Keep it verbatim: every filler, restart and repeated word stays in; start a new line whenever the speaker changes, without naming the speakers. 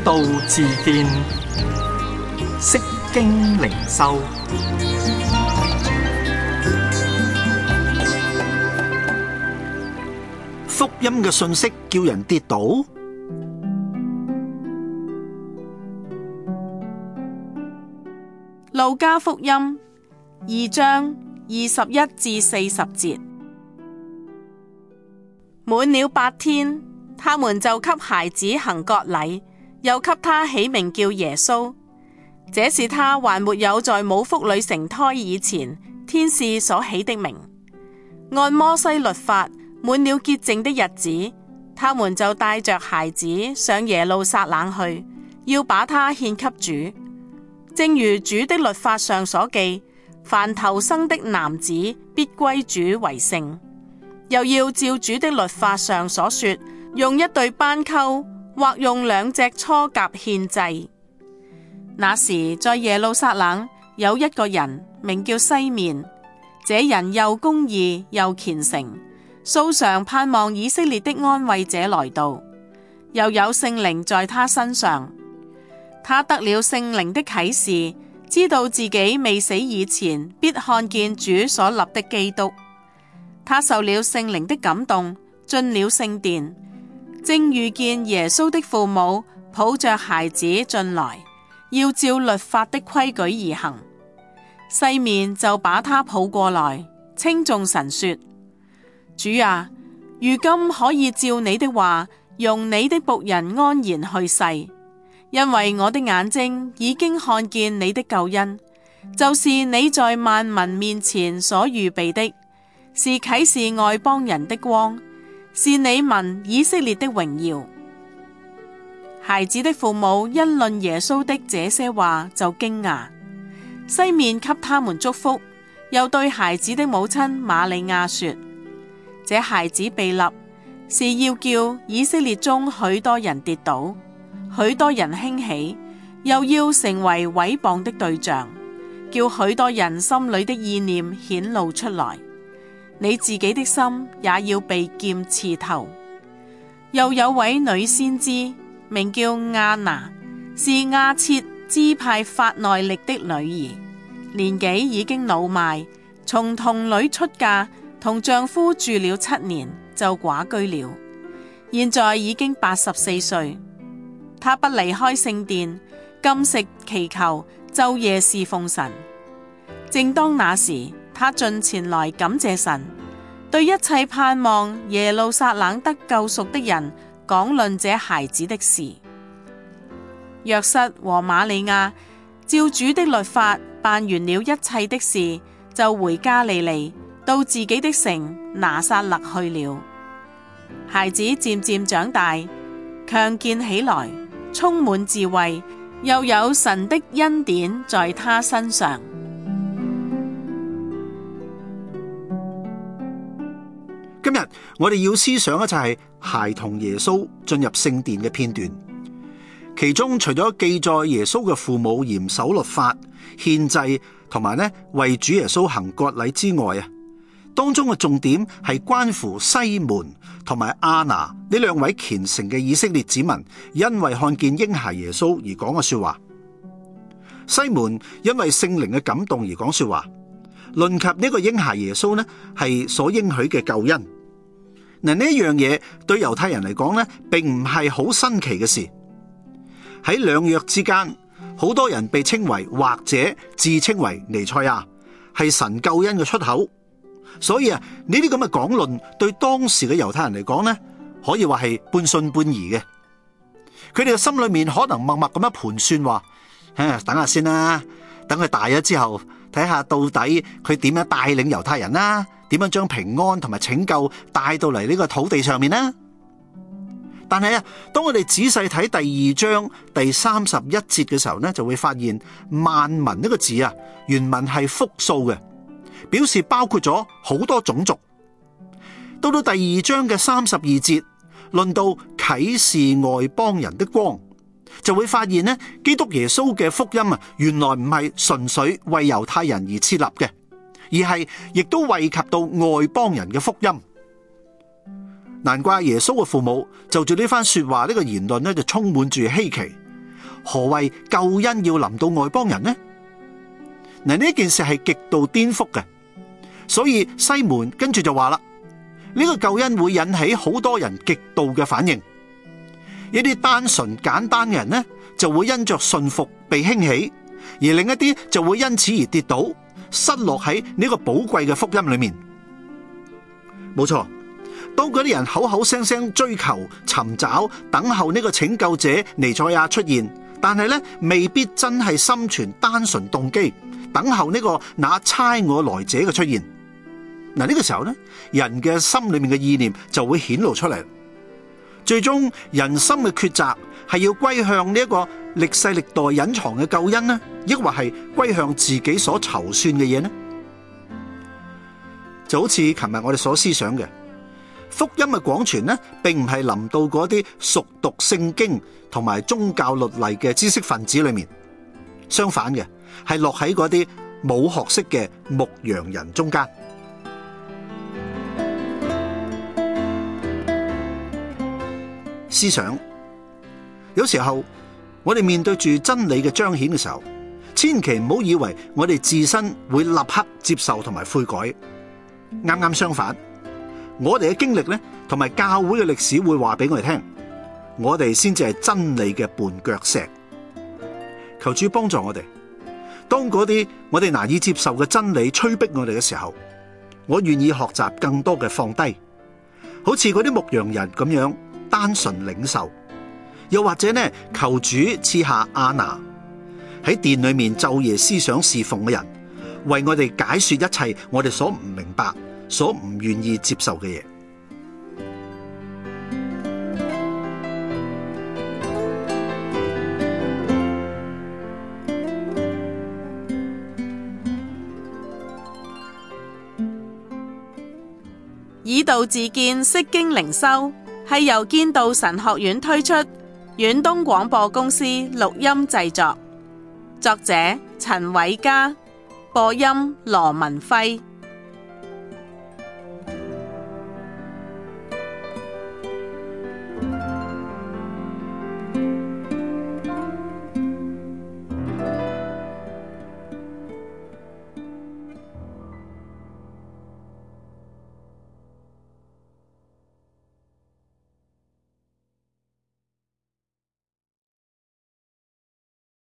道自見，釋經靈修。
福音嘅信息叫人跌倒。
路加福音二章二十一至四十節。滿了八天，他們就給孩子行割禮，又給他起名叫耶穌。這是他還沒有在母腹裏成胎以前，天使所起的名。按摩西律法，滿了潔淨的日子，他們就帶着孩子上耶路撒冷去，要把他獻給主。正如主的律法上所記，凡頭生的男子必歸主為聖。又要照主的律法上所說，用一對斑鳩或用兩隻雛鴿獻祭。那時在耶路撒冷有一個人名叫西面，這人又公義又虔誠，素常盼望以色列的安慰者來到，又有聖靈在他身上。他得了聖靈的啟示，知道自己未死以前必看見主所立的基督。他受了聖靈的感動，進了聖殿，正遇見耶穌的父母抱着孩子進來，要照律法的規矩而行。西面就把他抱過來，稱頌神說：主啊，如今可以照你的話，容你的僕人安然去世，因為我的眼睛已經看見你的救恩，就是你在萬民面前所預備的，是啟示外邦人的光，是你民以色列的榮耀。孩子的父母因論耶穌的這些話就驚訝。西面給他們祝福，又對孩子的母親瑪利亞說：這孩子被立，是要叫以色列中許多人跌倒，許多人興起，又要成為毀謗的對象，叫許多人心裏的意念顯露出來。你自己的心也要被劍刺透。又有位女先知，名叫亞拿，是亞設支派法內力的女兒，年紀已經老邁，從童女出嫁，同丈夫住了七年，就寡居了。現在已經八十四歲。她不離開聖殿，禁食祈求，晝夜侍奉神。正當那時，她進前來感謝神，對一切盼望耶路撒冷得救贖的人講論這孩子的事。約瑟和瑪利亞照主的律法辦完了一切的事，就回加利利，到自己的城拿撒勒去了。孩子漸漸長大，強健起來，充滿智慧，又有神的恩典在他身上。
今日我哋要思想嘅就係孩童耶穌進入聖殿嘅片段，其中除咗記載耶穌嘅父母嚴守律法、獻祭同埋呢為主耶穌行割禮之外啊，當中嘅重點係關乎西門同埋亞拿呢兩位虔誠嘅以色列子民，因為看見嬰孩耶穌而講嘅說話。西門因為聖靈嘅感動而講說話，論及呢個嬰孩耶穌呢係所應許嘅救恩。嗱，呢一樣嘢對猶太人嚟講呢，並唔係好新奇嘅事。喺兩約之間，好多人被稱為或者自稱為彌賽亞，係神救恩嘅出口。所以啊，呢啲咁嘅講論對當時嘅猶太人嚟講呢，可以話係半信半疑嘅。佢哋嘅心裏面可能默默咁樣盤算話：唉，等下先啦，等佢大咗之後，睇下到底佢點樣帶領猶太人啦，點樣將平安同埋拯救帶到嚟呢個土地上面呢？但係啊，當我哋仔細睇第二章第三十一節嘅時候呢，就會發現萬民呢個字啊，原文係複數嘅，表示包括咗好多種族。到到第二章嘅三十二節，論到啟示外邦人的光，就會發現呢，基督耶穌嘅福音啊，原來唔係純粹為猶太人而設立嘅，而係亦都惠及到外邦人嘅福音。難怪耶穌嘅父母就住呢番說話呢個言論呢，就充滿住稀奇， 何謂救恩要臨到外邦人呢？嗱，呢件事係極度顛覆嘅，所以西門跟住就話啦，呢個救恩會引起好多人極度嘅反應。一啲單純簡單嘅人呢，就會因着信服被興起，而另一啲就會因此而跌倒，失落喺呢個寶貴嘅福音裏面。冇錯，當嗰啲人口口聲聲追求、尋找、等候呢個拯救者彌賽亞出現，但係咧未必真係心存單純動機，等候呢個那差我來者嘅出現。嗱，呢個時候咧，人嘅心裏面嘅意念就會顯露出嚟。最終人心嘅抉擇係要歸向呢一個歷世歷代隱藏嘅救恩呢，抑或係歸向自己所籌算嘅嘢呢？就好似琴日我哋所思想嘅福音嘅廣傳呢，並唔係臨到嗰啲熟讀聖經同埋宗教律例嘅知識分子裏面，相反嘅係落喺嗰啲冇學識嘅牧羊人中間。思想，有時候我哋面對住真理嘅彰顯嘅時候，千祈唔好以為我哋自身會立刻接受同埋悔改。啱啱相反，我哋嘅經歷咧，同埋教會嘅歷史會話俾我哋聽，我哋先至係真理嘅絆腳石。求主幫助我哋，當嗰啲我哋難以接受嘅真理催逼我哋嘅時候，我願意學習更多嘅放低，好似嗰啲牧羊人咁樣單純領受。又或者呢，求主賜下亞拿喺殿裏面晝夜思想侍奉嘅人，為我哋解說一切我哋所唔明白、所唔願意接受嘅嘢。
以道自見，釋經靈修係由堅道神學院推出，遠東廣播公司錄音製作，作者陳偉嘉，播音羅文輝。